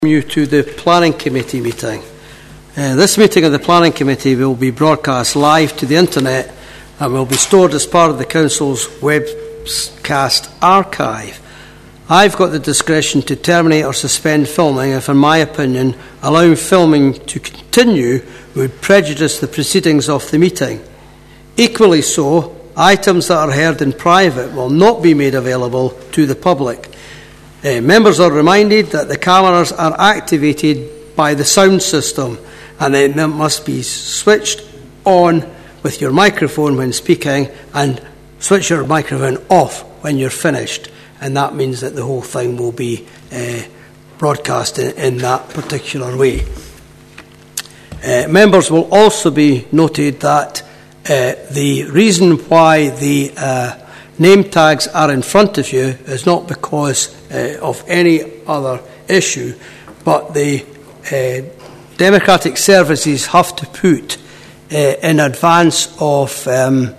You to the Planning Committee meeting. This meeting of the Planning Committee will be broadcast live to the internet and will be stored as part of the Council's webcast archive. I've got the discretion to terminate or suspend filming if, in my opinion, allowing filming to continue would prejudice the proceedings of the meeting. Equally so, items that are heard in private will not be made available to the public. Members are reminded that the cameras are activated by the sound system and they must be switched on with your microphone when speaking and switch your microphone off when you're finished. And that means that the whole thing will be broadcast in that particular way. Members will also be noted that the reason why the name tags are in front of you is not because of any other issue, but the Democratic Services have to put in advance of the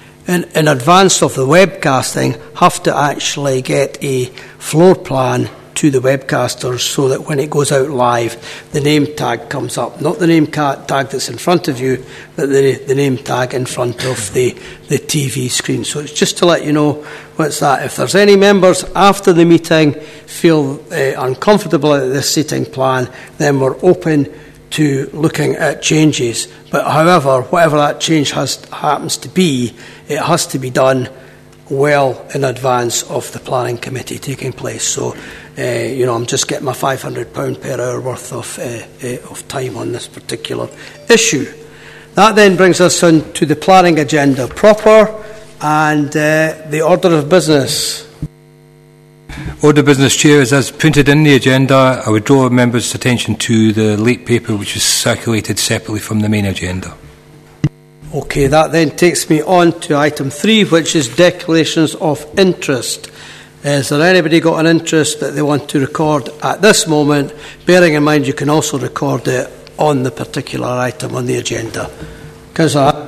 webcasting, have to actually get a floor plan to the webcasters so that when it goes out live, the name tag comes up. Not the name tag that's in front of you, but the name tag in front of the TV screen. So it's just to let you know what's that. If there's any members after the meeting feel uncomfortable at this seating plan, then we're open to looking at changes. But however, whatever that change happens to be, it has to be done well in advance of the Planning Committee taking place. So, I'm just getting my £500 per hour worth of time on this particular issue. That then brings us on to the planning agenda proper and the order of business. Order of business, Chair, is as printed in the agenda. I would draw members' attention to the late paper which is circulated separately from the main agenda. Okay, that then takes me on to item 3, which is declarations of interest. Is there anybody got an interest that they want to record at this moment? Bearing in mind you can also record it on the particular item on the agenda. Councillor.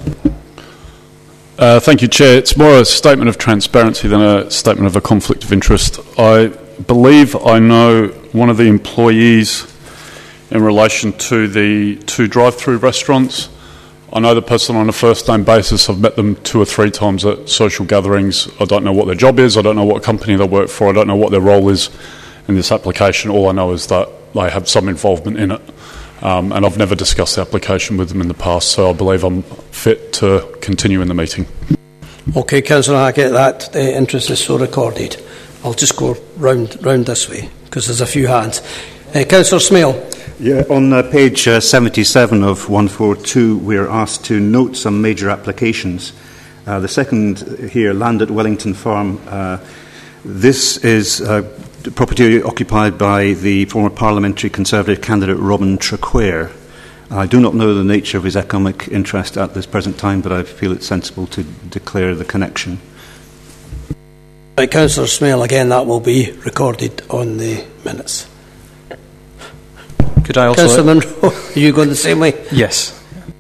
Thank you, Chair. It's more a statement of transparency than a statement of a conflict of interest. I believe I know one of the employees in relation to the 2 drive-through restaurants. I know the person on a first-name basis. I've met them 2 or 3 times at social gatherings. I don't know what their job is. I don't know what company they work for. I don't know what their role is in this application. All I know is that they have some involvement in it. And I've never discussed the application with them in the past, so I believe I'm fit to continue in the meeting. Okay, Councillor, I get that. The interest is so recorded. I'll just go round this way, because there's a few hands. Councillor Smale. Yeah, on page 77 of 142, we're asked to note some major applications. The second here, land at Wellington Farm, this is property occupied by the former parliamentary Conservative candidate Robin Traquair. I do not know the nature of his economic interest at this present time, but I feel it's sensible to declare the connection. Right, Councillor Smale, again, that will be recorded on the minutes. Could I also... Councillor Munro, are you going the same way? Yes.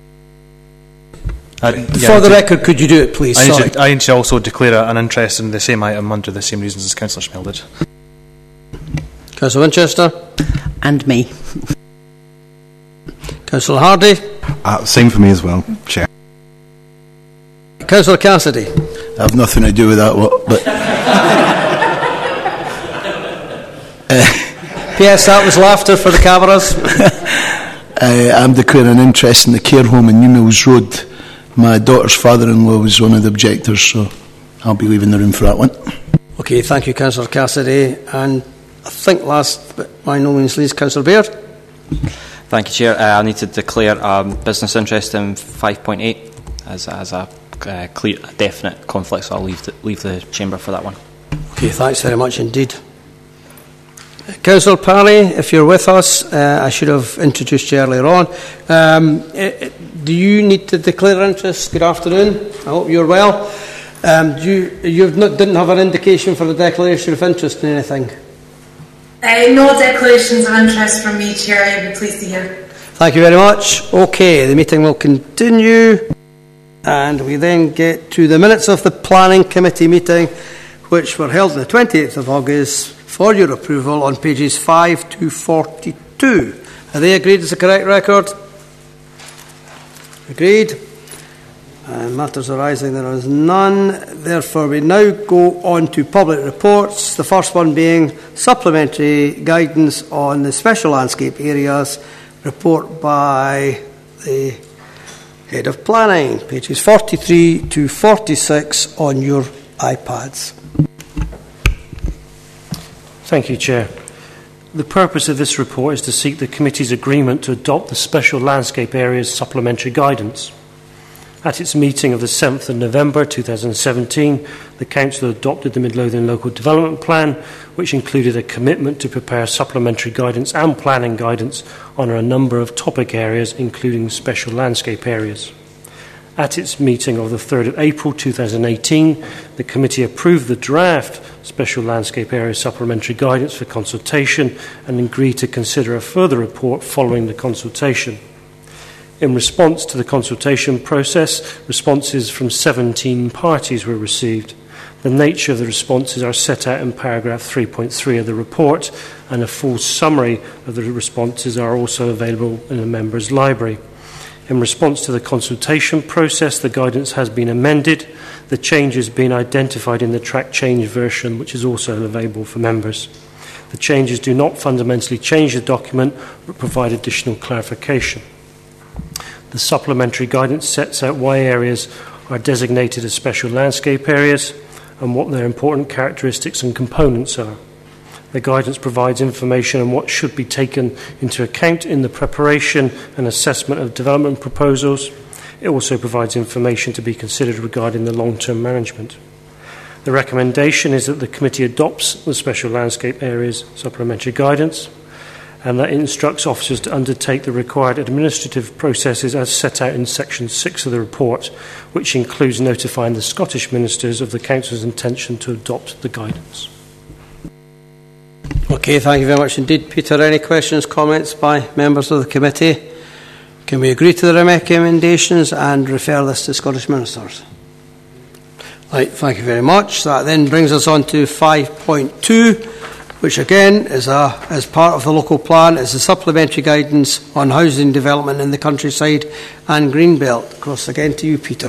For the record, could you do it, please? I need to also declare an interest in the same item under the same reasons as Councillor Smale did. Councillor Winchester? And me. Councillor Hardy? Same for me as well, Chair. Councillor Cassidy? I have nothing to do with that, but... P.S. That was laughter for the cameras. I'm declaring an interest in the care home in New Mills Road. My daughter's father-in-law was one of the objectors, so I'll be leaving the room for that one. Okay, thank you, Councillor Cassidy. And I think last but by no means least, Councillor Baird. Thank you, Chair. I need to declare business interest in 5.8 as a clear, definite conflict, so I'll leave the chamber for that one. Okay, thanks very much indeed. Councillor Parry, if you're with us, I should have introduced you earlier on. Do you need to declare interest? Good afternoon. I hope you're well. Didn't have an indication for the declaration of interest in anything? No declarations of interest from me, Chair. I'd be pleased to hear. Thank you very much. Okay, the meeting will continue. And we then get to the minutes of the Planning Committee meeting, which were held on the 28th of August, for your approval on pages 5 to 42. Are they agreed as the correct record? Agreed. Matters arising, there is none. Therefore, we now go on to public reports. The first one being supplementary guidance on the special landscape areas. Report by the Head of Planning, pages 43 to 46 on your iPads. Thank you, Chair. The purpose of this report is to seek the Committee's agreement to adopt the Special Landscape Areas Supplementary Guidance. At its meeting of the 7th of November 2017, the Council adopted the Mid Lothian Local Development Plan, which included a commitment to prepare supplementary guidance and planning guidance on a number of topic areas, including special landscape areas. At its meeting of the 3rd of April 2018, the Committee approved the draft Special Landscape Area Supplementary Guidance for consultation and agreed to consider a further report following the consultation. In response to the consultation process, responses from 17 parties were received. The nature of the responses are set out in paragraph 3.3 of the report, and a full summary of the responses are also available in the members' library. In response to the consultation process, the guidance has been amended, the changes being identified in the track change version, which is also available for members. The changes do not fundamentally change the document, but provide additional clarification. The supplementary guidance sets out why areas are designated as special landscape areas and what their important characteristics and components are. The guidance provides information on what should be taken into account in the preparation and assessment of development proposals. It also provides information to be considered regarding the long-term management. The recommendation is that the Committee adopts the Special Landscape Areas Supplementary Guidance, and that it instructs officers to undertake the required administrative processes as set out in section 6 of the report, which includes notifying the Scottish Ministers of the Council's intention to adopt the guidance. Okay, thank you very much indeed, Peter. Any questions, comments by members of the committee? Can we agree to the recommendations and refer this to Scottish Ministers? Right, thank you very much. That then brings us on to 5.2, which again is as part of the local plan, is a supplementary guidance on housing development in the countryside and Greenbelt. Across again to you, Peter.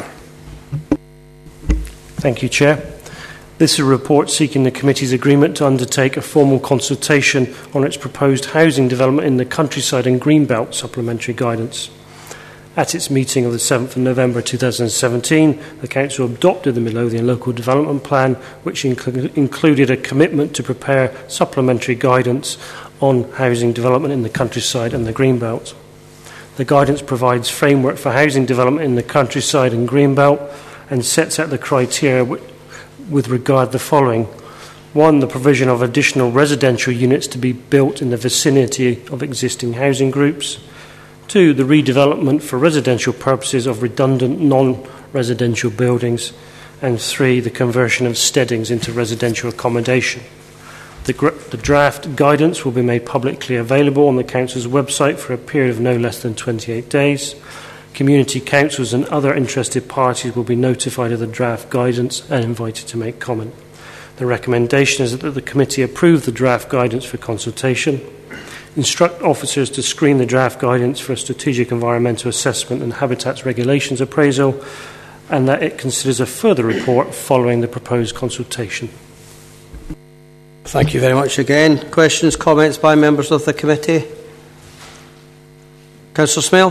Thank you, Chair. This is a report seeking the Committee's agreement to undertake a formal consultation on its proposed housing development in the countryside and Greenbelt supplementary guidance. At its meeting of the 7th of November 2017, the Council adopted the Mid Lothian Local Development Plan, which included a commitment to prepare supplementary guidance on housing development in the countryside and the Greenbelt. The guidance provides framework for housing development in the countryside and Greenbelt and sets out the criteria with regard to the following. 1, the provision of additional residential units to be built in the vicinity of existing housing groups. 2, the redevelopment for residential purposes of redundant non-residential buildings. And 3, the conversion of steadings into residential accommodation. The draft guidance will be made publicly available on the Council's website for a period of no less than 28 days. Community councils and other interested parties will be notified of the draft guidance and invited to make comment. The recommendation is that the Committee approve the draft guidance for consultation, instruct officers to screen the draft guidance for a strategic environmental assessment and habitats regulations appraisal, and that it considers a further report following the proposed consultation. Thank you very much again. Questions, comments by members of the committee? Councillor Smale?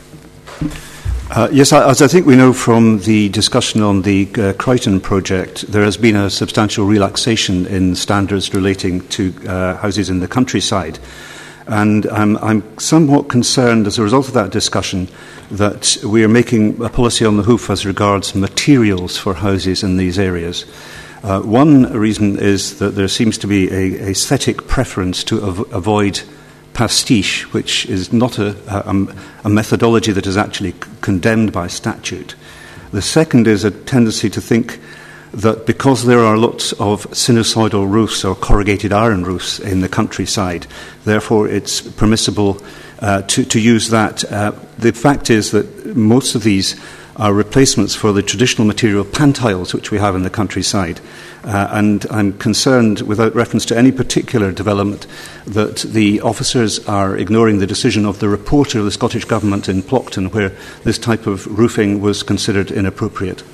Yes, as I think we know from the discussion on the Crichton project, there has been a substantial relaxation in standards relating to houses in the countryside. And I'm somewhat concerned as a result of that discussion that we are making a policy on the hoof as regards materials for houses in these areas. One reason is that there seems to be a aesthetic preference to avoid pastiche, which is not a methodology that is actually condemned by statute. The second is a tendency to think that because there are lots of sinusoidal roofs or corrugated iron roofs in the countryside, therefore it's permissible to use that. The fact is that most of these are replacements for the traditional material pantiles which we have in the countryside. And I'm concerned, without reference to any particular development, that the officers are ignoring the decision of the reporter of the Scottish Government in Plockton, where this type of roofing was considered inappropriate.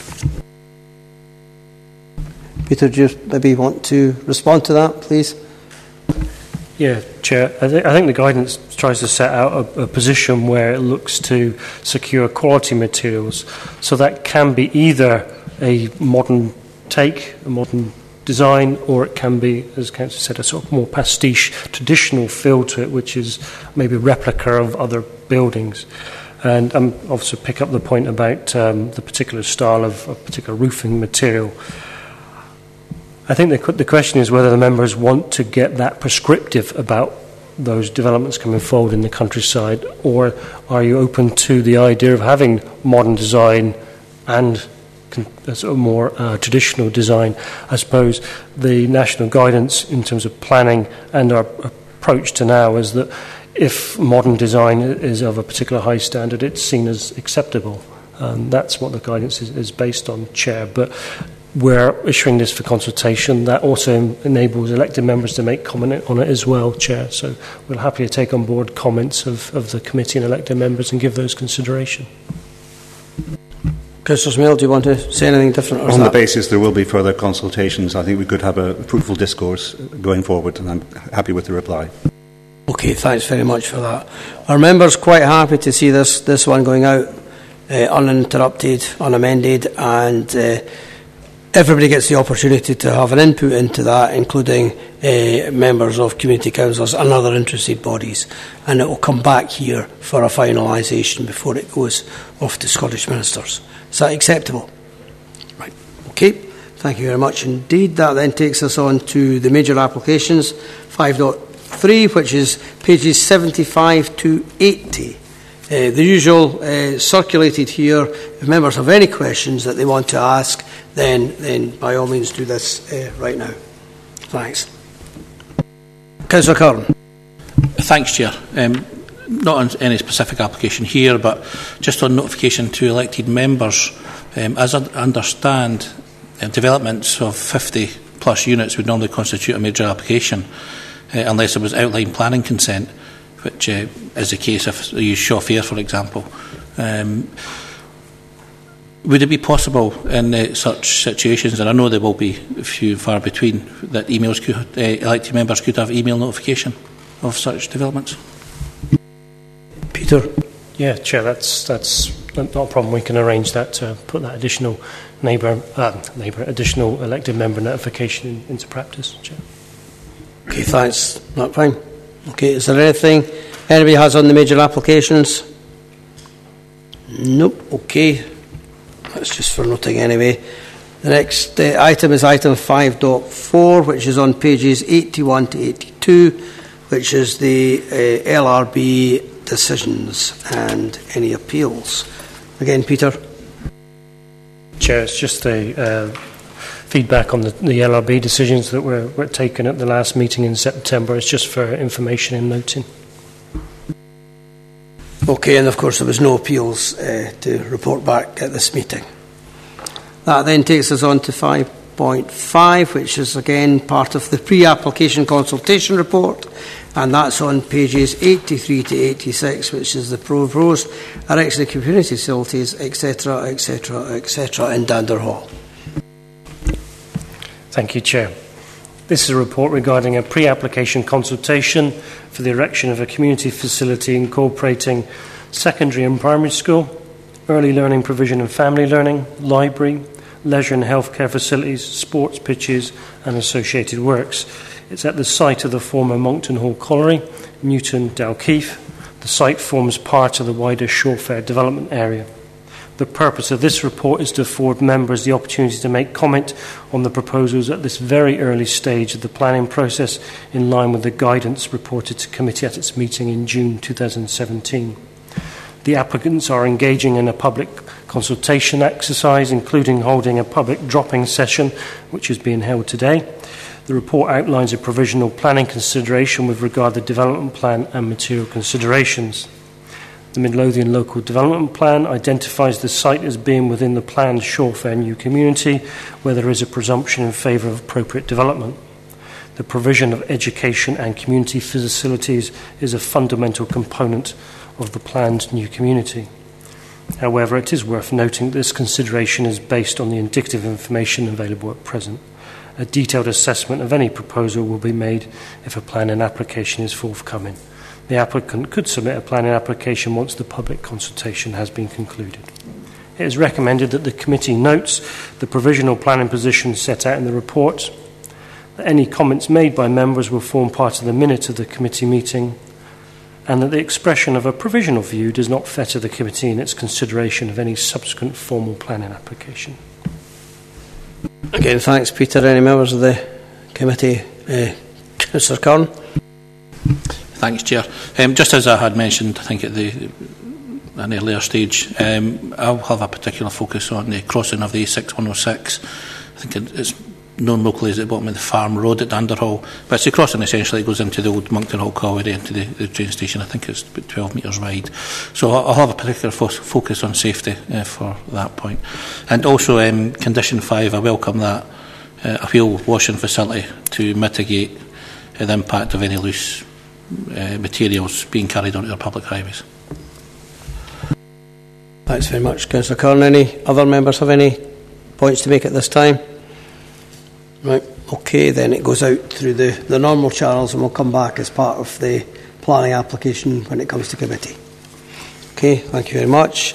Peter, do you maybe want to respond to that, please? Yeah, Chair. I think the guidance tries to set out a position where it looks to secure quality materials. So that can be either a modern take, a modern design, or it can be, as Councillor said, a sort of more pastiche, traditional feel to it, which is maybe a replica of other buildings. And also pick up the point about the particular style of a particular roofing material. I think the question is whether the members want to get that prescriptive about those developments coming forward in the countryside, or are you open to the idea of having modern design and a sort of more traditional design? I suppose the national guidance in terms of planning and our approach to now is that if modern design is of a particular high standard, it's seen as acceptable. That's what the guidance is based on, Chair. But we're issuing this for consultation. That also enables elected members to make comment on it as well, Chair. So we'll happily take on board comments of the committee and elected members and give those consideration. Councillor Smale, do you want to say anything different? On the basis there will be further consultations, I think we could have a fruitful discourse going forward, and I'm happy with the reply. Okay, thanks very much for that. Our members quite happy to see this one going out uninterrupted, unamended, and everybody gets the opportunity to have an input into that, including members of community councils and other interested bodies, and it will come back here for a finalisation before it goes off to Scottish ministers. Is that acceptable? Right. Okay. Thank you very much indeed. That then takes us on to the major applications, 5.3, which is pages 75 to 80. The usual circulated here. If members have any questions that they want to ask, then by all means do this right now. Thanks. Councillor Curran. Thanks, Chair. Not on any specific application here, but just on notification to elected members. As I understand, developments of 50 plus units would normally constitute a major application unless there was outline planning consent, which is the case if you use Shaw Fair, for example. Would it be possible in such situations, and I know there will be few and far between, that elected members could have email notification of such developments? Peter? Yeah, Chair, that's not a problem. We can arrange that to put that additional additional elected member notification into practice, Chair. Okay, thanks. That's fine. Okay, is there anything anybody has on the major applications? Nope. Okay. That's just for noting anyway. The next item is item 5.4, which is on pages 81 to 82, which is the LRB decisions and any appeals. Again, Peter. Chair, it's just a feedback on the LRB decisions that were taken at the last meeting in September. It's just for information and noting. Okay, and of course there was no appeals to report back at this meeting. That then takes us on to 5.5, which is again part of the pre-application consultation report, and that's on pages 83 to 86, which is the proposed erection of community facilities, etc., etc., etc. in Dander Hall. Thank you, Chair. This is a report regarding a pre-application consultation for the erection of a community facility incorporating secondary and primary school, early learning provision and family learning, library, leisure and healthcare facilities, sports pitches and associated works. It's at the site of the former Monkton Hall Colliery, Newton Dalkeith. The site forms part of the wider Shaw Fair development area. The purpose of this report is to afford members the opportunity to make comment on the proposals at this very early stage of the planning process, in line with the guidance reported to committee at its meeting in June 2017. The applicants are engaging in a public consultation exercise, including holding a public dropping session, which is being held today. The report outlines a provisional planning consideration with regard to the development plan and material considerations. The Midlothian Local Development Plan identifies the site as being within the planned Shorefare new community, where there is a presumption in favour of appropriate development. The provision of education and community facilities is a fundamental component of the planned new community. However, it is worth noting that this consideration is based on the indicative information available at present. A detailed assessment of any proposal will be made if a planning application is forthcoming. The applicant could submit a planning application once the public consultation has been concluded. It is recommended that the committee notes the provisional planning position set out in the report, that any comments made by members will form part of the minutes of the committee meeting, and that the expression of a provisional view does not fetter the committee in its consideration of any subsequent formal planning application. Again, thanks, Peter. Any members of the committee? Councillor Curran. Thanks, Chair. Just as I had mentioned, I think at an earlier stage, I'll have a particular focus on the crossing of the A6106. I think it's known locally as the bottom of the Farm Road at Dunderhall, but it's a crossing essentially that goes into the old Moncton Hall Colliery into the train station. I think it's about 12 metres wide. So I'll have a particular focus on safety for that point. And also condition 5, I welcome that a wheel washing facility to mitigate the impact of any loose materials being carried onto our public highways. Thanks very much, Councillor Curran. Any other members have any points to make at this time? Right, okay, then it goes out through the normal channels and will come back as part of the planning application when it comes to committee. Okay, thank you very much.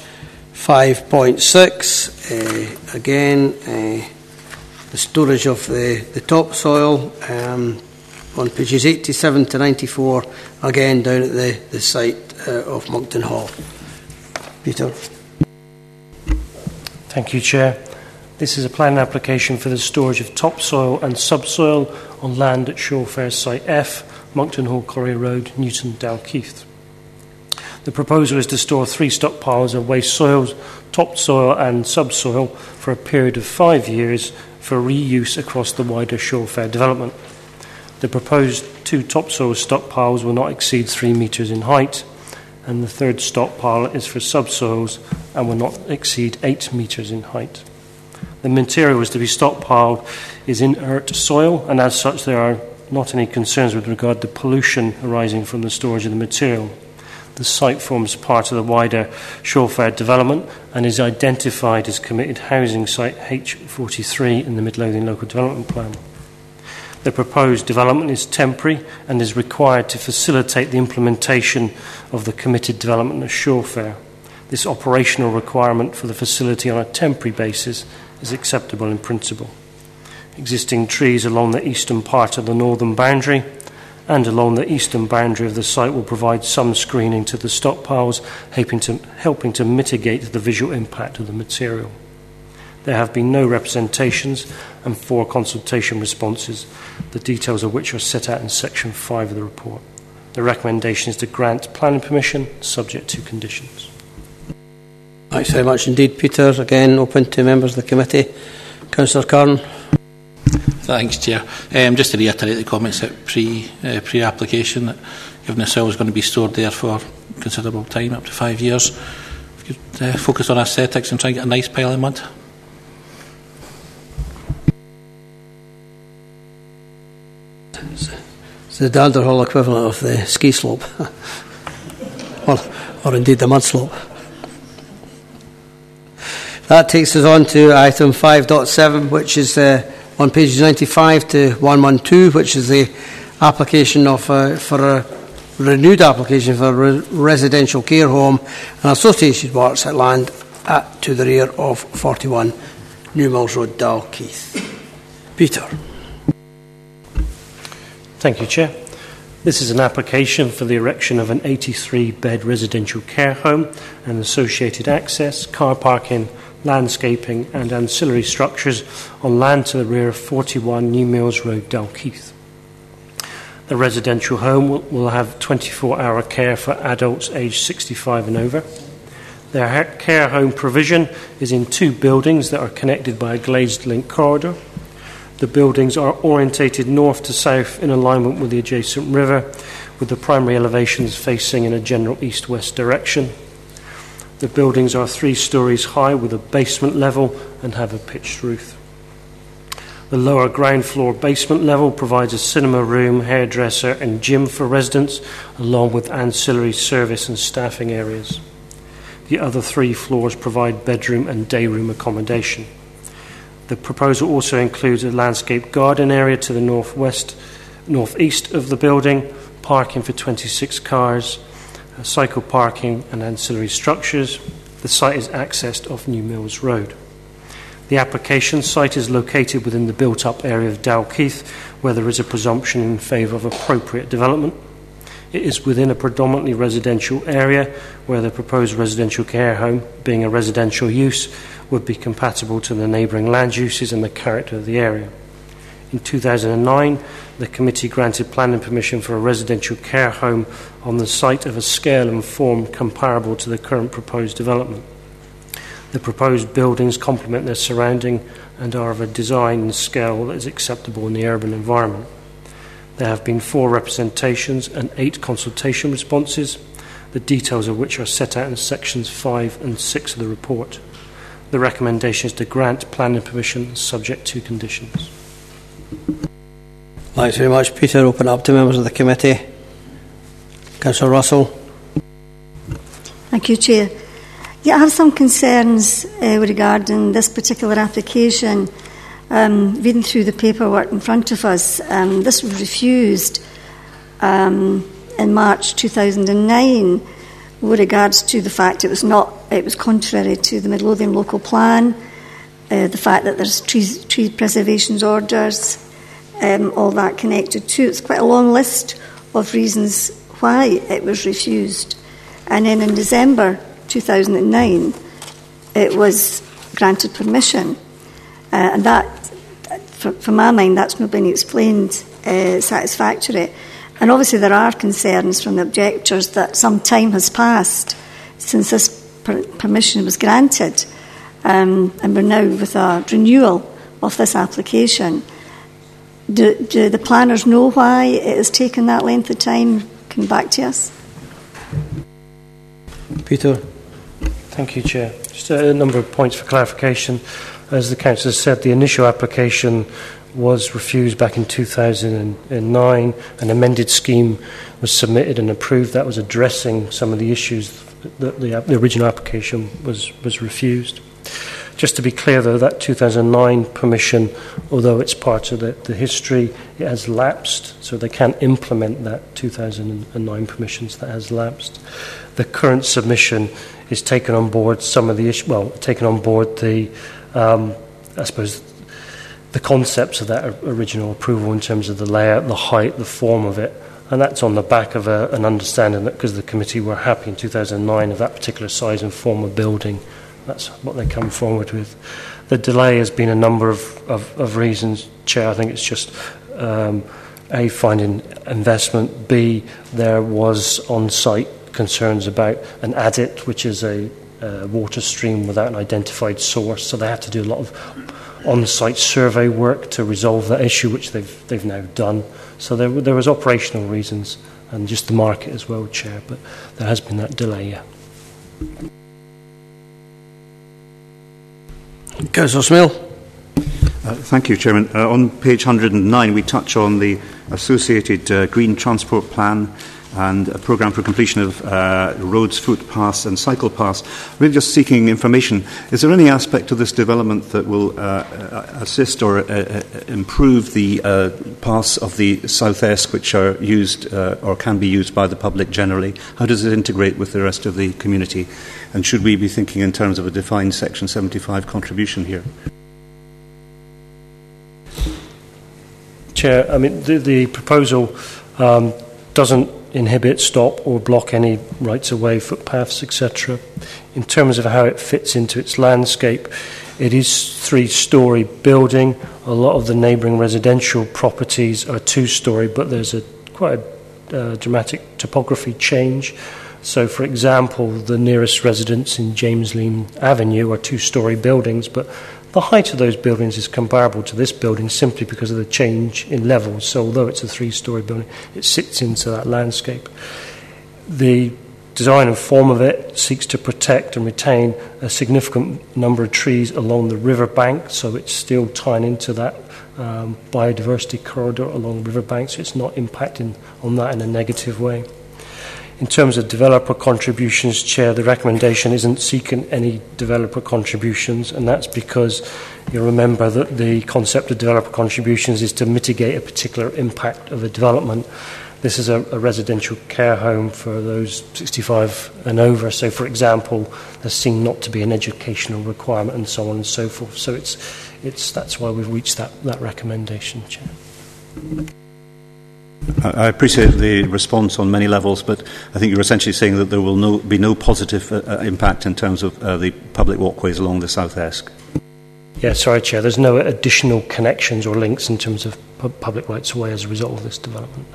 5.6, again, the storage of the topsoil, on pages 87 to 94, again down at the site of Moncton Hall. Peter. Thank you, Chair. This is a planning application for the storage of topsoil and subsoil on land at Shorefare Site F, Moncton Hall Colliery Road, Newton, Dalkeith. The proposal is to store 3 stockpiles of waste soils, topsoil and subsoil for a period of 5 years for reuse across the wider Shorefare development. The proposed 2 topsoil stockpiles will not exceed 3 metres in height, and the 3rd stockpile is for subsoils and will not exceed 8 metres in height. The material is to be stockpiled is inert soil, and as such there are not any concerns with regard to pollution arising from the storage of the material. The site forms part of the wider Shorefare development and is identified as committed housing site H43 in the Midlothian Local Development Plan. The proposed development is temporary and is required to facilitate the implementation of the committed development of Shorefare. This operational requirement for the facility on a temporary basis is acceptable in principle. Existing trees along the eastern part of the northern boundary and along the eastern boundary of the site will provide some screening to the stockpiles, helping to mitigate the visual impact of the material. There have been no representations and 4 consultation responses, the details of which are set out in section 5 of the report. The recommendation is to grant planning permission subject to conditions. Thanks very much indeed, Peter. Again, open to members of the committee. Councillor Curran. Thanks, Chair. Just to reiterate the comments at pre-application, that given the soil is going to be stored there for considerable time, up to 5 years, we could focus on aesthetics and try and get a nice pile of mud. It's the Dunderhall equivalent of the ski slope, or indeed the mud slope. That takes us on to item 5.7, which is on pages 95 to 112, which is the application of for a renewed application for a residential care home and associated works at land to the rear of 41 New Mills Road, Dalkeith. Peter. Thank you, Chair. This is an application for the erection of an 83-bed residential care home and associated access, car parking, landscaping and ancillary structures on land to the rear of 41 New Mills Road, Dalkeith. The residential home will have 24-hour care for adults aged 65 and over. Their care home provision is in 2 buildings that are connected by a glazed link corridor. The buildings are orientated north to south in alignment with the adjacent river, with the primary elevations facing in a general east-west direction. The buildings are 3 stories high with a basement level and have a pitched roof. The lower ground floor basement level provides a cinema room, hairdresser and gym for residents, along with ancillary service and staffing areas. The other 3 floors provide bedroom and day room accommodation. The proposal also includes a landscape garden area to the northeast of the building, parking for 26 cars, cycle parking and ancillary structures. The site is accessed off New Mills Road. The application site is located within the built-up area of Dalkeith, where there is a presumption in favour of appropriate development. It is within a predominantly residential area, where the proposed residential care home, being a residential use, would be compatible to the neighbouring land uses and the character of the area. In 2009, the committee granted planning permission for a residential care home on the site of a scale and form comparable to the current proposed development. The proposed buildings complement their surrounding and are of a design and scale that is acceptable in the urban environment. There have been 4 representations and 8 consultation responses, the details of which are set out in sections 5 and 6 of the report. The recommendation is to grant planning permission subject to conditions. Thanks very much, Peter. Open up to members of the committee. Councillor Russell. Thank you, Chair. Yeah, I have some concerns regarding this particular application. Reading through the paperwork in front of us, this was refused in March 2009 with regards to the fact it was contrary to the Midlothian local plan, the fact that there's tree preservation orders, all that connected to it. It's quite a long list of reasons why it was refused. And then in December 2009, it was granted permission. And that, for my mind, that's not been explained satisfactorily. And obviously there are concerns from the objectors that some time has passed since this permission was granted, and we're now with a renewal of this application. Do the planners know why it has taken that length of time? Come back to us. Peter. Thank you, Chair. Just a number of points for clarification. As the Councillor said, the initial application was refused back in 2009. An amended scheme was submitted and approved that was addressing some of the issues that the original application was refused. Just to be clear, though, that 2009 permission, although it's part of the history, it has lapsed, so they can't implement that 2009 permissions that has lapsed. The current submission is taken on board some of the taken on board the, I suppose, the concepts of that original approval in terms of the layout, the height, the form of it, and that's on the back of an understanding that because the committee were happy in 2009 of that particular size and form of building. That's what they come forward with. The delay has been a number of reasons, Chair. I think it's just A, finding investment, B, there was on-site concerns about an adit, which is a water stream without an identified source, so they had to do a lot of on-site survey work to resolve that issue, which they've now done. So there was operational reasons and just the market as well, Chair, but there has been that delay, yeah. Councillor Smale. Thank you, Chairman. On page 109, we touch on the associated Green Transport Plan and a programme for completion of roads, footpaths and cycle paths. We're just seeking information. Is there any aspect of this development that will assist or improve the paths of the South Esk which are used or can be used by the public generally? How does it integrate with the rest of the community? And should we be thinking in terms of a defined Section 75 contribution here? Chair, I mean, the proposal doesn't inhibit, stop or block any rights-of-way, footpaths, etc. In terms of how it fits into its landscape, it is 3-storey building. A lot of the neighbouring residential properties are 2-storey, but there's quite a dramatic topography change. So, for example, the nearest residents in James Lean Avenue are 2-storey buildings, but the height of those buildings is comparable to this building simply because of the change in levels. So although it's a 3-storey building, it sits into that landscape. The design and form of it seeks to protect and retain a significant number of trees along the river bank, so it's still tying into that biodiversity corridor along the river bank, so it's not impacting on that in a negative way. In terms of developer contributions, Chair, the recommendation isn't seeking any developer contributions, and that's because you remember that the concept of developer contributions is to mitigate a particular impact of a development. This is a residential care home for those 65 and over, so for example, there's seen not to be an educational requirement and so on and so forth. So that's why we've reached that recommendation, Chair. I appreciate the response on many levels, but I think you're essentially saying that there will be no positive impact in terms of the public walkways along the South Esk. Yeah, sorry, Chair. There's no additional connections or links in terms of public rights of way as a result of this development.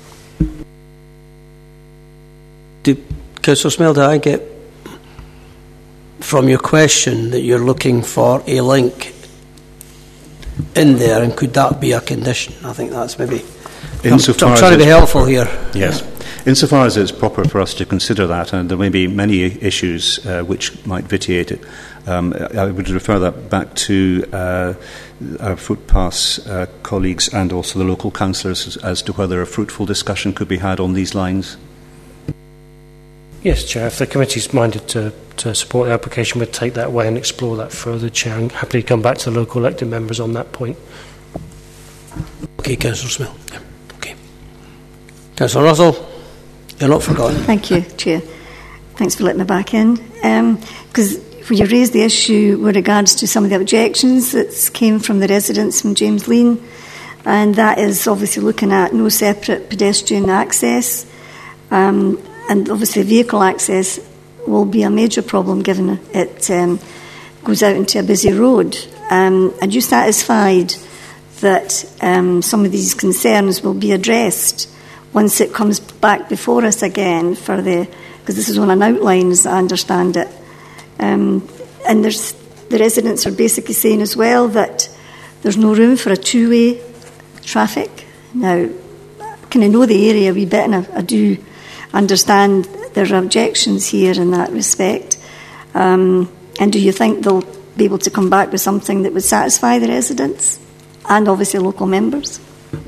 No. Councillor Smale, did I get from your question that you're looking for a link in there, and could that be a condition? I think that's maybe... I'm trying to be helpful here. Yes. Insofar as it's proper for us to consider that, and there may be many issues which might vitiate it, I would refer that back to our footpaths colleagues and also the local councillors as to whether a fruitful discussion could be had on these lines. Yes, Chair. If the committee's minded to support the application, we'd take that away and explore that further, Chair, and happily come back to the local elected members on that point. Okay, Councillor Smale. Yeah. Okay. Councillor Russell, you're not forgotten. Thank you, Chair. Thanks for letting me back in. Because when you raised the issue with regards to some of the objections that came from the residents from James Lean, and that is obviously looking at no separate pedestrian access, and obviously vehicle access will be a major problem given it goes out into a busy road. Are you satisfied that some of these concerns will be addressed once it comes back before us again for because this is on an outline as I understand it, and the residents are basically saying as well that there's no room for a two-way traffic. Now, I kind of know the area a wee bit, and I do understand there are objections here in that respect, and do you think they'll be able to come back with something that would satisfy the residents and obviously local members?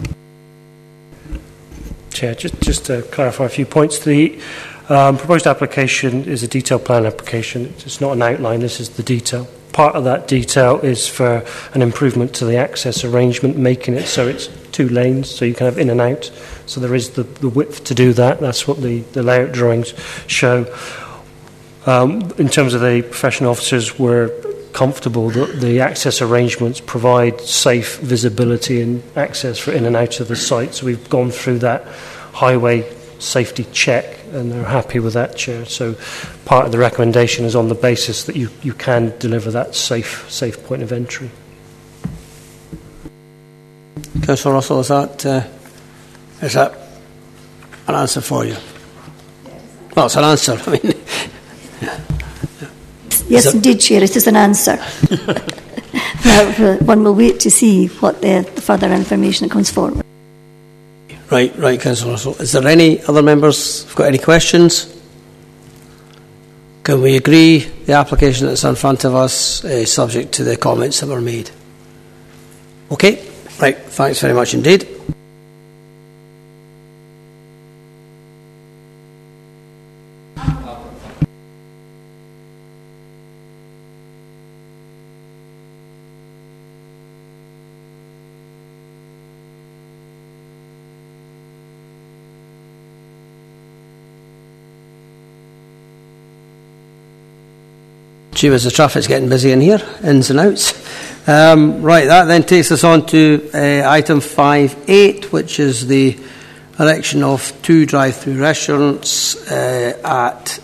Chair, just to clarify a few points. The proposed application is a detailed plan application. It's not an outline, this is the detail. Part of that detail is for an improvement to the access arrangement, making it so it's 2 lanes, so you can have in and out. So there is the width to do that. That's what the layout drawings show. In terms of the professional officers, we're comfortable that the access arrangements provide safe visibility and access for in and out of the site. So we've gone through that highway safety check, and they're happy with that, Chair. So part of the recommendation is on the basis that you can deliver that safe point of entry. Councillor Russell, is that an answer for you? Well, it's an answer. I mean, yes, indeed, Chair, it is an answer. One will wait to see what the further information that comes forward. Right, Councillor Russell. Is there any other members who've got any questions? Can we agree the application that's in front of us is subject to the comments that were made? Okay, right, thanks very much indeed. Gee whiz, the traffic's getting busy in here, ins and outs. Right, that then takes us on to item 5.8, which is the erection of 2 drive-through restaurants at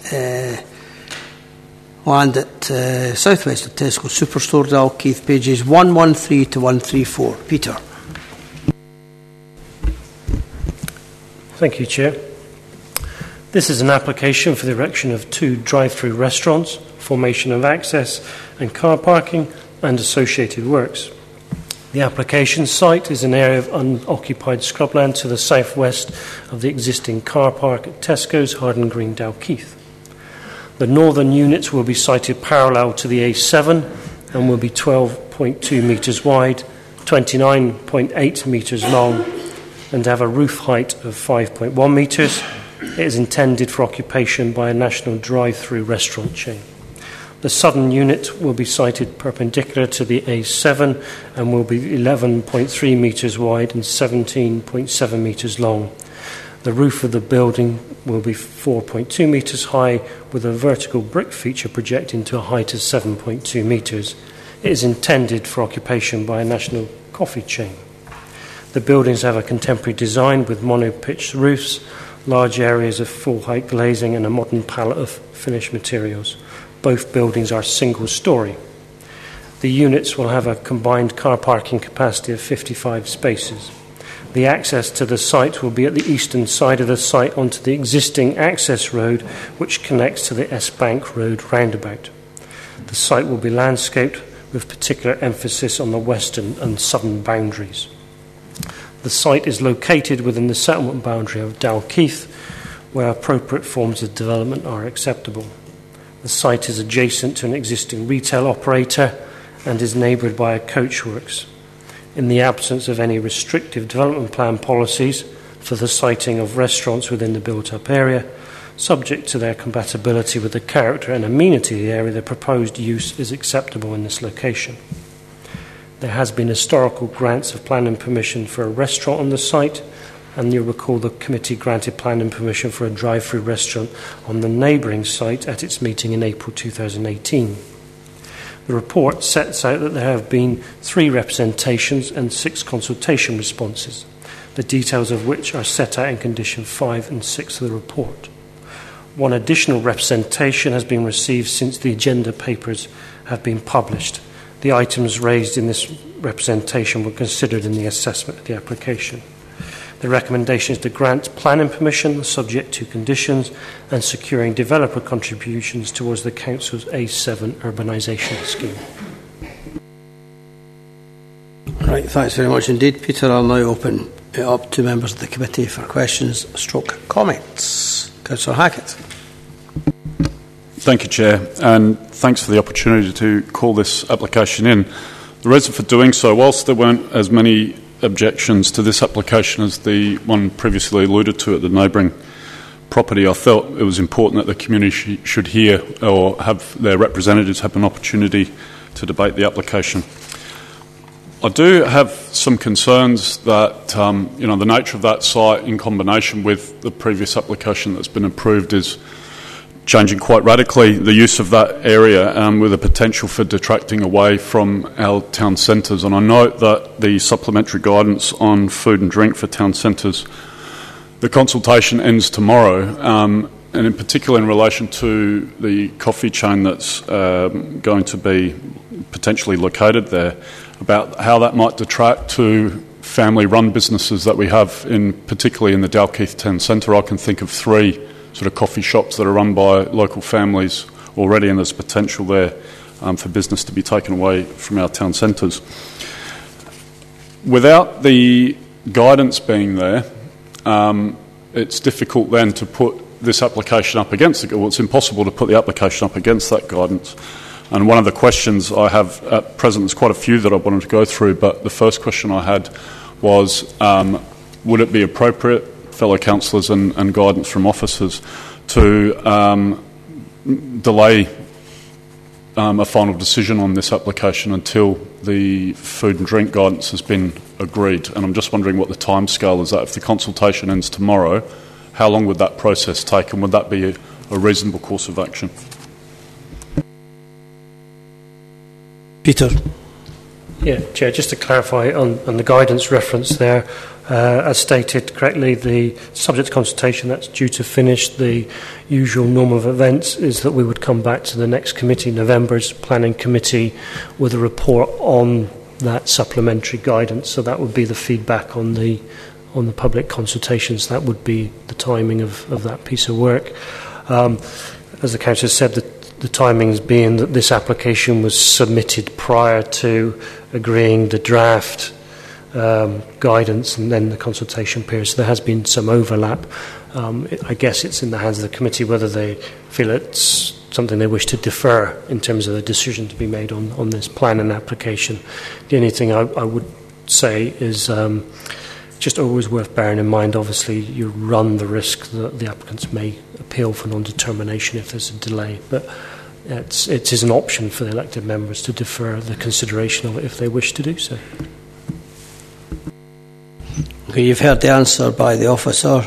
land at southwest of Tesco Superstore, Dalkeith, pages 113 to 134. Peter. Thank you, Chair. This is an application for the erection of 2 drive-through restaurants, formation of access and car parking, and associated works. The application site is an area of unoccupied scrubland to the southwest of the existing car park at Tesco's, Harden Green, Dalkeith. The northern units will be sited parallel to the A7 and will be 12.2 metres wide, 29.8 metres long, and have a roof height of 5.1 metres. It is intended for occupation by a national drive-through restaurant chain. The southern unit will be sited perpendicular to the A7 and will be 11.3 metres wide and 17.7 metres long. The roof of the building will be 4.2 metres high with a vertical brick feature projecting to a height of 7.2 metres. It is intended for occupation by a national coffee chain. The buildings have a contemporary design with mono-pitched roofs, large areas of full-height glazing and a modern palette of finished materials. Both buildings are single-storey. The units will have a combined car parking capacity of 55 spaces. The access to the site will be at the eastern side of the site onto the existing access road which connects to the S Bank Road roundabout. The site will be landscaped with particular emphasis on the western and southern boundaries. The site is located within the settlement boundary of Dalkeith, where appropriate forms of development are acceptable. The site is adjacent to an existing retail operator and is neighboured by a coachworks. In the absence of any restrictive development plan policies for the siting of restaurants within the built-up area, subject to their compatibility with the character and amenity of the area, the proposed use is acceptable in this location. There has been historical grants of planning permission for a restaurant on the site, and you'll recall the committee granted planning permission for a drive-through restaurant on the neighbouring site at its meeting in April 2018. The report sets out that there have been 3 representations and 6 consultation responses, the details of which are set out in condition 5 and 6 of the report. 1 additional representation has been received since the agenda papers have been published. The items raised in this representation were considered in the assessment of the application. The recommendation is to grant planning permission subject to conditions and securing developer contributions towards the Council's A7 urbanisation scheme. Right, thanks very much indeed, Peter. I'll now open it up to members of the committee for questions / comments. Councillor Hackett. Thank you, Chair, and thanks for the opportunity to call this application in. The reason for doing so, whilst there weren't as many objections to this application as the one previously alluded to at the neighbouring property, I felt it was important that the community should hear or have their representatives have an opportunity to debate the application. I do have some concerns that the nature of that site in combination with the previous application that's been approved is changing quite radically the use of that area with a potential for detracting away from our town centres. And I note that the supplementary guidance on food and drink for town centres, the consultation ends tomorrow, and in particular in relation to the coffee chain that's going to be potentially located there, about how that might detract to family-run businesses that we have, particularly in the Dalkeith Town Centre. I can think of 3 sort of coffee shops that are run by local families already, and there's potential there for business to be taken away from our town centres. Without the guidance being there, it's difficult then to put this application up against it. Well, it's impossible to put the application up against that guidance. And one of the questions I have at present, there's quite a few that I wanted to go through, but the first question I had was, would it be appropriate, fellow councillors and guidance from officers, to delay a final decision on this application until the food and drink guidance has been agreed? And I'm just wondering what the timescale is. That if the consultation ends tomorrow, how long would that process take, and would that be a reasonable course of action? Peter. Yeah, Chair, just to clarify on the guidance reference there, as stated correctly, the subject consultation that's due to finish, the usual norm of events is that we would come back to the next committee, November's planning committee, with a report on that supplementary guidance. So that would be the feedback on the public consultations. That would be the timing of that piece of work. As the Councillor said, the timings being that this application was submitted prior to agreeing the draft guidance and then the consultation period. So there has been some overlap. I guess it's in the hands of the committee whether they feel it's something they wish to defer in terms of the decision to be made on this plan and application. The only thing I would say is just always worth bearing in mind, obviously, you run the risk that the applicants may appeal for non-determination if there's a delay, but it is an option for the elected members to defer the consideration of it if they wish to do so. Okay, you've heard the answer by the officer.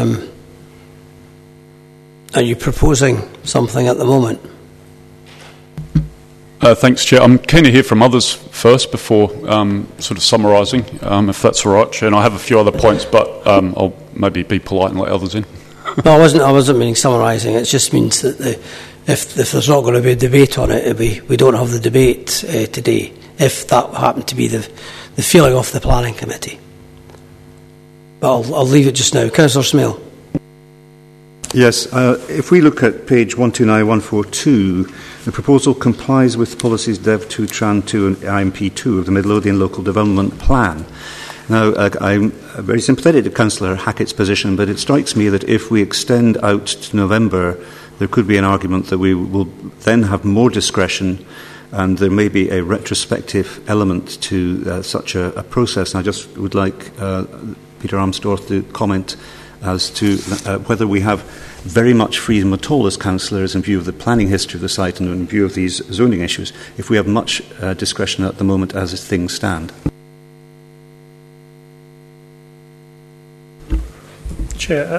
Are you proposing something at the moment? Thanks, Chair. I'm keen to hear from others first before sort of summarising, if that's all right, Chair. And I have a few other points, but I'll maybe be polite and let others in. No, I wasn't meaning summarising. It just means that if there's not going to be a debate on it, we don't have the debate today, if that happened to be the feeling of the Planning Committee. But I'll leave it just now. Councillor Smale. Yes, if we look at page 129142, the proposal complies with policies Dev 2, Tran 2 and IMP 2 of the Midlothian Local Development Plan. Now, I'm very sympathetic to Councillor Hackett's position, but it strikes me that if we extend out to November, there could be an argument that we will then have more discretion and there may be a retrospective element to such a process. And I just would like Peter Armstorff to comment as to whether we have very much freedom at all as councillors in view of the planning history of the site and in view of these zoning issues, if we have much discretion at the moment as things stand. Chair,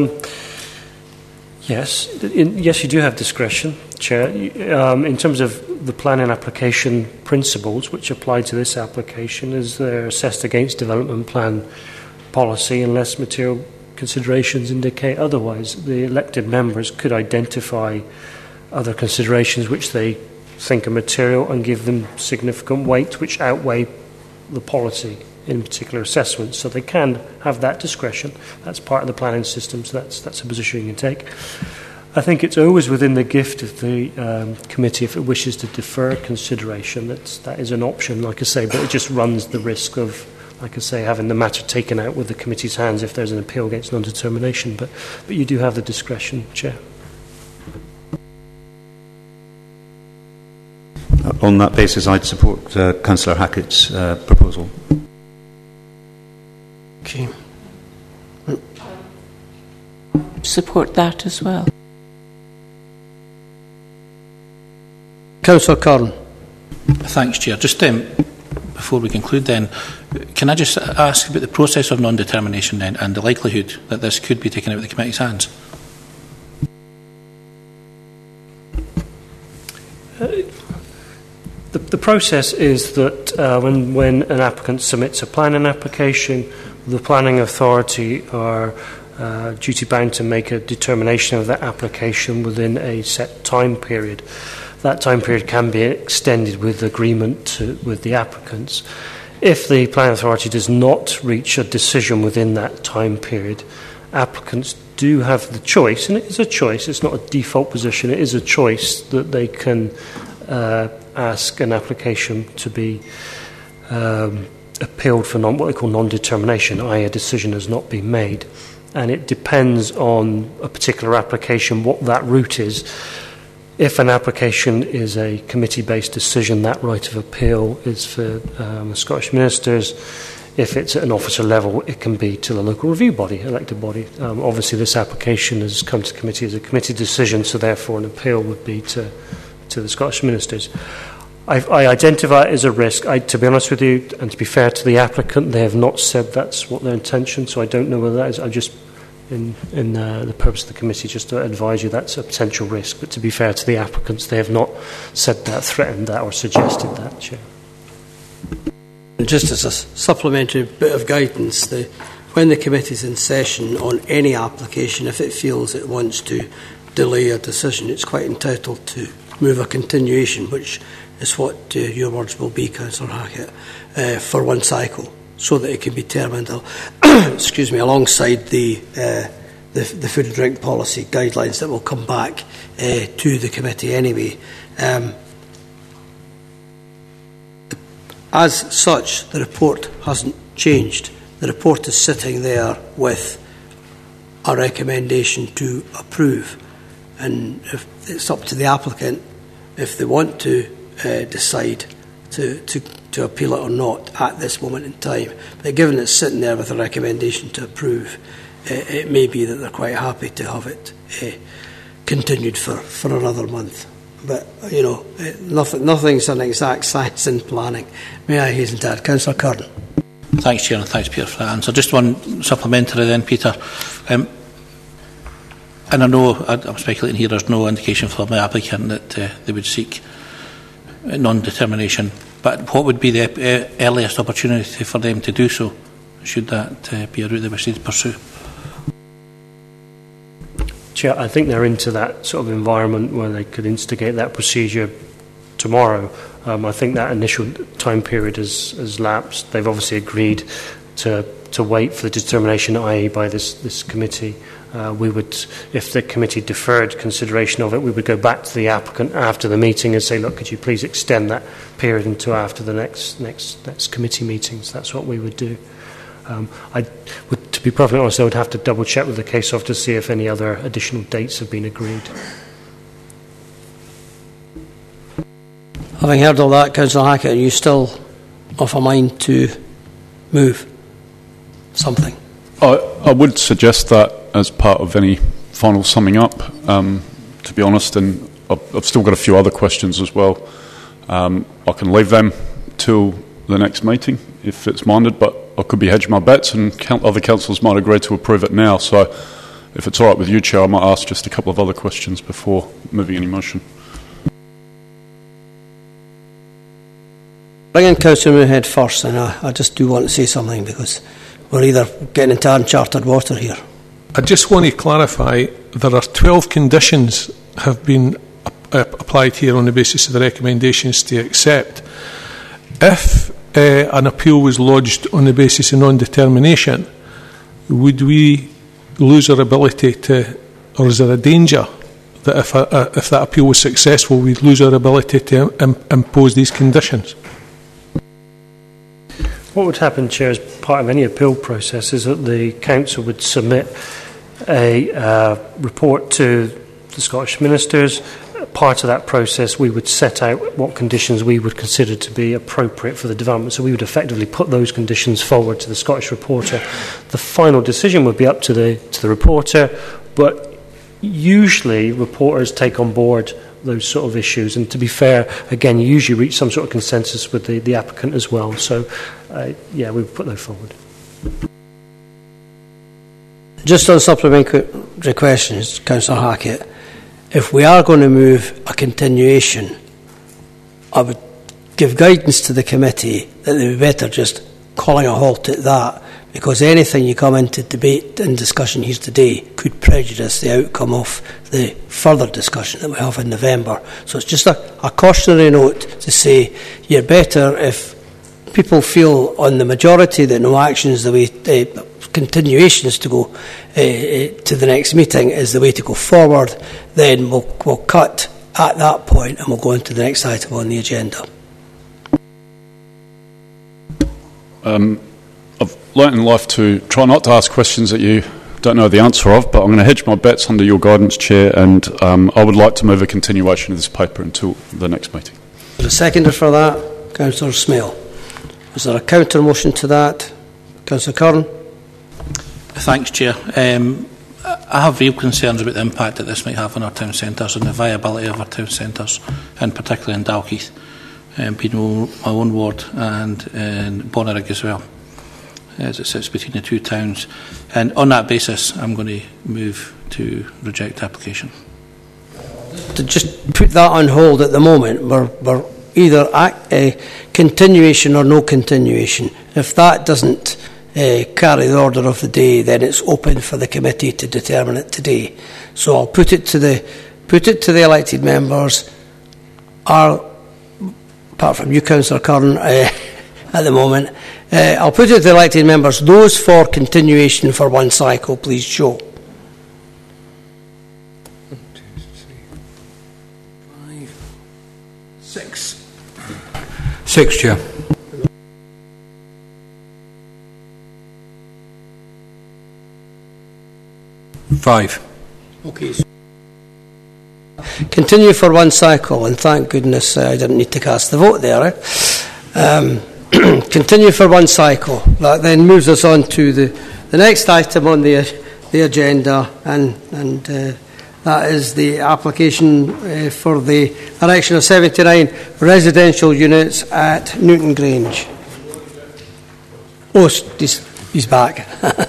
yes, you do have discretion, Chair. In terms of the planning application principles which apply to this application, as they're assessed against development plan policy unless material considerations indicate otherwise. The elected members could identify other considerations which they think are material and give them significant weight which outweigh the policy in particular assessments. So they can have that discretion. That's part of the planning system, so that's a position you can take. I think it's always within the gift of the committee, if it wishes to defer consideration, that is an option, like I say, but it just runs the risk of, like I say, having the matter taken out with the committee's hands if there's an appeal against non-determination. But you do have the discretion, Chair. On that basis, I'd support Councillor Hackett's proposal. Okay. Support that as well. Councillor Curran. Thanks, Chair. Just before we conclude then, can I just ask about the process of non-determination then and the likelihood that this could be taken out of the committee's hands? The process is that when an applicant submits a planning application, the planning authority are duty-bound to make a determination of that application within a set time period. That time period can be extended with agreement with the applicants. If the planning authority does not reach a decision within that time period, applicants do have the choice, and it is a choice, it's not a default position, it is a choice that they can ask an application to be appealed for what they call non-determination, i.e. a decision has not been made. And it depends on a particular application what that route is. If an application is a committee-based decision, that right of appeal is for the Scottish ministers. If it's at an officer level, it can be to the local review body, elected body. Obviously, this application has come to committee as a committee decision, so therefore an appeal would be to the Scottish ministers. I identify it as a risk. To be honest with you, and to be fair to the applicant, they have not said that's what their intention, so I don't know whether that is. I just, in the purpose of the committee, just to advise you that's a potential risk. But to be fair to the applicants, they have not said that, threatened that, or suggested that, Chair. Just as a supplementary bit of guidance, when the committee is in session on any application, if it feels it wants to delay a decision, it's quite entitled to move a continuation, which is what your words will be, Councillor Hackett, for one cycle, so that it can be determined alongside the food and drink policy guidelines that will come back to the committee anyway. As such, the report hasn't changed. The report is sitting there with a recommendation to approve. and if it's up to the applicant if they want to decide to appeal it or not at this moment in time. But given it's sitting there with a recommendation to approve, it may be that they're quite happy to have it continued for another month. But, you know, nothing's an exact science in planning. May I hasten to add? Councillor Curran. Thanks, Chair, and thanks, Peter, for that answer. Just one supplementary then, Peter. And I know, I'm speculating here, there's no indication from the applicant that they would seek non-determination. But what would be the earliest opportunity for them to do so, should that be a route they wish to pursue? Chair, I think they're into that sort of environment where they could instigate that procedure tomorrow. I think that initial time period has lapsed. They've obviously agreed to wait for the determination, i.e. by this committee. We would, if the committee deferred consideration of it, we would go back to the applicant after the meeting and say, look, could you please extend that period into after the next committee meetings? That's what we would do. To be perfectly honest, I would have to double check with the case officer to see if any other additional dates have been agreed. Having heard all that, Councillor Hackett, are you still of a mind to move something? I would suggest that as part of any final summing up, to be honest, and I've still got a few other questions as well. I can leave them till the next meeting if it's minded, but I could be hedging my bets and other councillors might agree to approve it now. So if it's all right with you, Chair, I might ask just a couple of other questions before moving any motion. Bring in Councillor Moorehead first, and I just do want to say something because we're either getting into uncharted water here. I just want to clarify, there are 12 conditions have been applied here on the basis of the recommendations to accept. If an appeal was lodged on the basis of non-determination, would we lose our ability to, or is there a danger that if that appeal was successful, we'd lose our ability to impose these conditions? What would happen, Chair, as part of any appeal process is that the Council would submit a report to the Scottish Ministers. Part of that process, we would set out what conditions we would consider to be appropriate for the development. So we would effectively put those conditions forward to the Scottish reporter. The final decision would be up to the reporter, but usually reporters take on board those sort of issues. And to be fair, again, you usually reach some sort of consensus with the applicant as well. So, yeah, we would put those forward. Just on supplementary questions, Councillor Hackett, if we are going to move a continuation, I would give guidance to the committee that they would be better just calling a halt at that, because anything you come into debate and discussion here today could prejudice the outcome of the further discussion that we have in November. So it's just a cautionary note to say you're better if people feel on the majority that no action is the way, continuation is to go to the next meeting is the way to go forward, then we'll cut at that point and we'll go into the next item on the agenda. I've learnt in life to try not to ask questions that you don't know the answer of, but I'm going to hedge my bets under your guidance, Chair, and I would like to move a continuation of this paper until the next meeting. The seconder for that, Councillor Smale. Is there a counter motion to that? Councillor Curran? Thanks, Chair. I have real concerns about the impact that this might have on our town centres and the viability of our town centres, and particularly in Dalkeith, being my own ward, and in Bonnyrigg as well, as it sits between the two towns. And on that basis, I'm going to move to reject the application. To just put that on hold at the moment, we're either a continuation or no continuation. If that doesn't carry the order of the day, then it's open for the committee to determine it today. So I'll put it to the elected members. Apart from you, Councillor Curran, at the moment, I'll put it to the elected members. Those for continuation for one cycle, please show. 1, 2, 3, 5, 6. 6, Chair. 5. Okay. Continue for one cycle, and thank goodness I didn't need to cast the vote there. Continue for one cycle. That then moves us on to the next item on the agenda, and that is the application for the erection of 79 residential units at Newton Grange. Oh, he's back.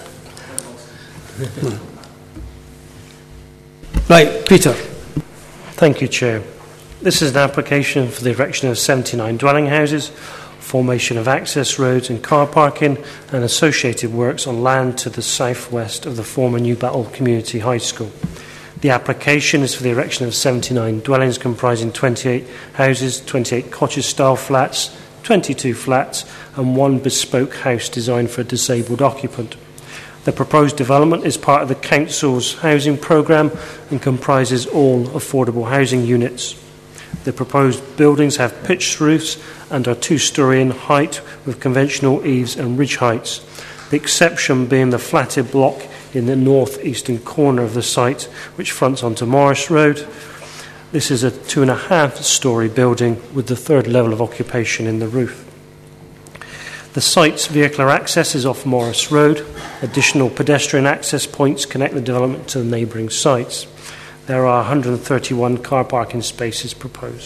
Right, Peter. Thank you, Chair. This is an application for the erection of 79 dwelling houses, formation of access roads and car parking, and associated works on land to the southwest of the former New Battle Community High School. The application is for the erection of 79 dwellings comprising 28 houses, 28 cottage-style flats, 22 flats, and one bespoke house designed for a disabled occupant. The proposed development is part of the Council's housing programme and comprises all affordable housing units. The proposed buildings have pitched roofs and are 2-storey in height with conventional eaves and ridge heights, the exception being the flatted block in the north-eastern corner of the site, which fronts onto Morris Road. This is a 2.5-storey building with the third level of occupation in the roof. The site's vehicular access is off Morris Road. Additional pedestrian access points connect the development to the neighbouring sites. There are 131 car parking spaces proposed.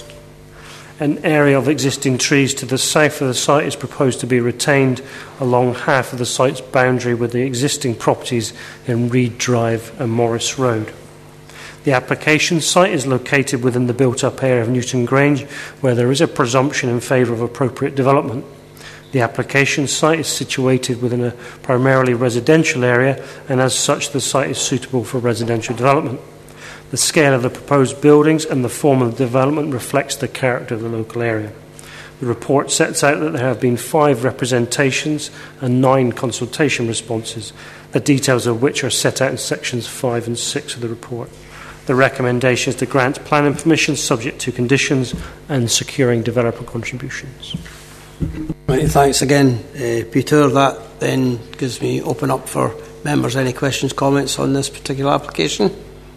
An area of existing trees to the south of the site is proposed to be retained along half of the site's boundary with the existing properties in Reed Drive and Morris Road. The application site is located within the built-up area of Newton Grange, where there is a presumption in favour of appropriate development. The application site is situated within a primarily residential area, and as such the site is suitable for residential development. The scale of the proposed buildings and the form of the development reflects the character of the local area. The report sets out that there have been 5 representations and 9 consultation responses, the details of which are set out in sections 5 and 6 of the report. The recommendation is to grant planning permission subject to conditions and securing developer contributions. Right, thanks again, Peter. That then gives me open up for members. Any questions, comments on this particular application?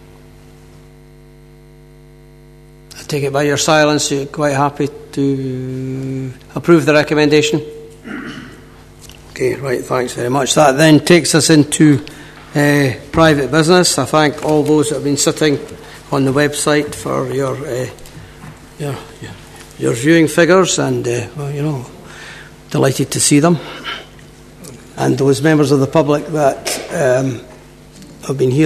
I take it by your silence you're quite happy to approve the recommendation? Okay, right, thanks very much. That then takes us into private business. I thank all those that have been sitting on the website for your viewing figures, and delighted to see them. And those members of the public that have been here